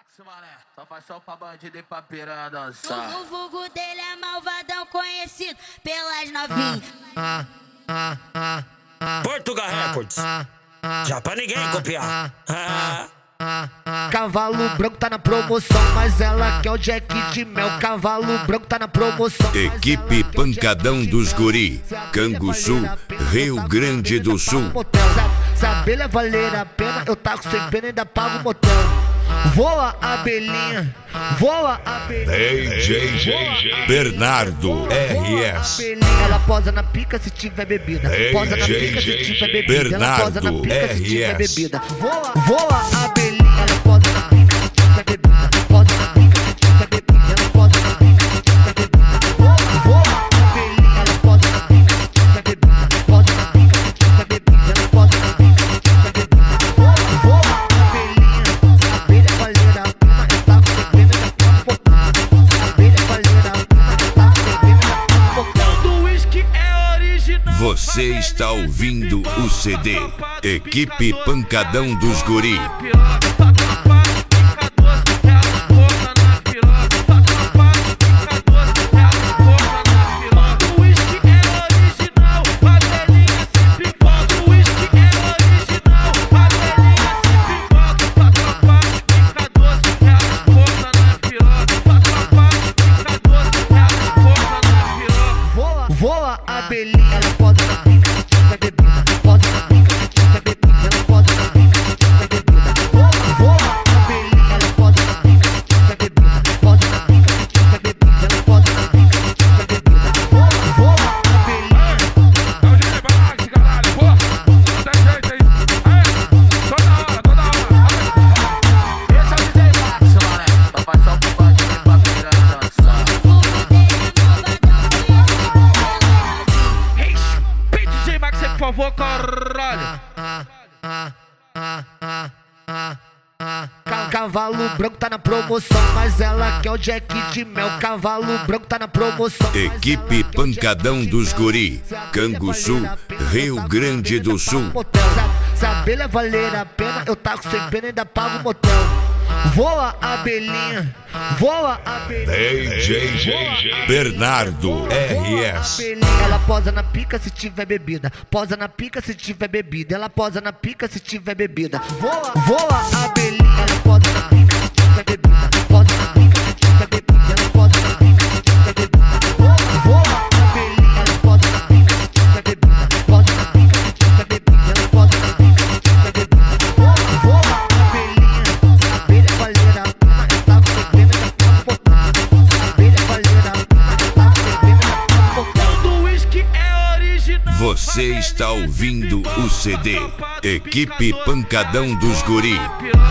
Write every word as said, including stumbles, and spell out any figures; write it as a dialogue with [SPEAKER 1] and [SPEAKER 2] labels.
[SPEAKER 1] Só faz só pra bandido e pra piranha dançar.
[SPEAKER 2] O vulgo dele é malvadão, conhecido pelas novinhas.
[SPEAKER 3] Portugal Records, já pra ninguém copiar.
[SPEAKER 4] Cavalo branco tá na promoção, mas ela quer o Jack de mel. Cavalo branco tá na promoção.
[SPEAKER 5] Equipe Pancadão dos Guri, Canguçu, Rio Grande do Sul.
[SPEAKER 4] Se a abelha valer a pena, eu taco sem pena e ainda pago o motel. Voa abelhinha, voa abelhinha.
[SPEAKER 5] D J Bernardo R S.
[SPEAKER 4] Ela posa na pica se tiver bebida. Posa na pica se tiver bebida. Ela posa na pica se tiver bebida. Voa, voa abelhinha. Ela posa na pica se tiver bebida. Posa na pica se tiver bebida. Ela posa na pica se tiver bebida. Voa, voa abelhinha. Ela posa na pica se tiver bebida. Posa na pica se tiver bebida. Ela posa na pica se tiver bebida. Voa, voa abelhinha. Abelha valera a pena, eu taco sem pena e já pago botão. Abelha valera a pena, eu taco sem pena e já pago botão.
[SPEAKER 1] Do whisky é original.
[SPEAKER 5] Você está ouvindo o C D Equipe Pancadão dos Guri.
[SPEAKER 4] Voa abelhinha, ela posa na pica se tiver bebida. Posa na pica se tiver bebida. Ela posa na pica se tiver bebida. Voa, voa abelhinha, ela posa na pica se tiver bebida. Posa na pica se tiver bebida. Ela posa na pica se tiver bebida. Voa, voa abelhinha.
[SPEAKER 6] É o G D Balax, caralho, porra. Não tem jeito aí. É, toda hora, toda hora.
[SPEAKER 1] Esse é o D J Balax, mané. Só faz só pra bandido e pra piranha dançar. Por favor, caralho.
[SPEAKER 4] Cavalo branco tá na promoção, mas ela quer o Jack de mel. Cavalo branco tá na promoção.
[SPEAKER 5] Equipe Pancadão dos Guri, Canguçu, Rio Grande do Sul.
[SPEAKER 4] Se a abelha valer a pena, eu taco sem pena e ainda pago o motel. Voa abelhinha, voa abelhinha.
[SPEAKER 5] D J Bernardo R S.
[SPEAKER 4] Ela posa na pica se tiver bebida. Posa na pica se tiver bebida. Ela posa na pica se tiver bebida. Voa, voa abelhinha. Ela posa na pica se tiver bebida. Posa na pica se tiver bebida. Ela posa na pica se tiver bebida. Voa, voa abelhinha. Ela posa na pica se tiver bebida. Posa na pica se tiver bebida. Ela posa na pica se tiver bebida. Voa, voa abelhinha. Abelha valera a pena, eu taco sem pena e já pago botão. Abelha valera a pena, eu taco sem pena e já pago botão.
[SPEAKER 1] Do whisky é original.
[SPEAKER 5] Você está ouvindo o C D Equipe Pancadão dos Guri.